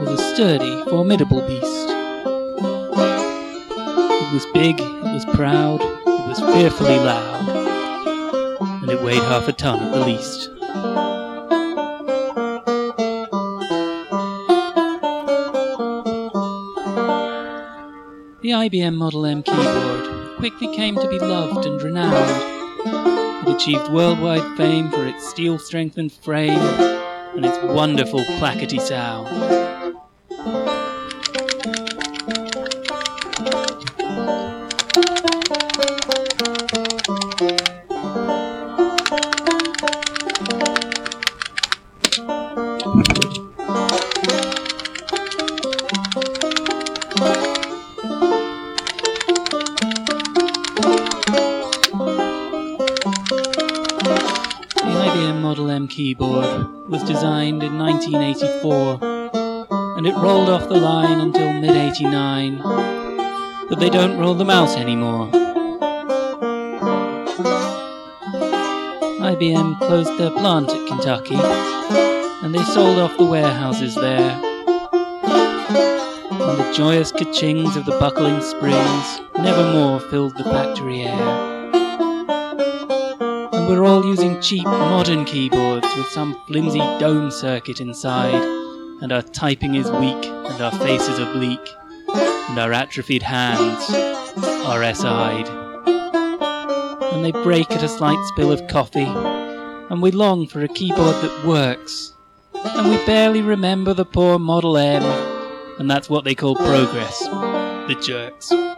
was a sturdy, formidable beast. It was big, it was proud, it was fearfully loud, and it weighed 1/2 a ton at the least. The IBM Model M keyboard quickly came to be loved and renowned. It achieved worldwide fame for its steel-strengthened frame and its wonderful clackety sound. The IBM Model M keyboard was designed in 1984, and it rolled off the line until mid-89, but they don't roll them out anymore. IBM closed their plant at Kentucky, and they sold off the warehouses there. And the joyous ka-chings of the buckling springs nevermore filled the factory air. And we're all using cheap modern keyboards with some flimsy dome circuit inside, and our typing is weak, and our faces are bleak, and our atrophied hands are S-eyed. And they break at a slight spill of coffee, and we long for a keyboard that works, and we barely remember the poor Model M, and that's what they call progress, the jerks.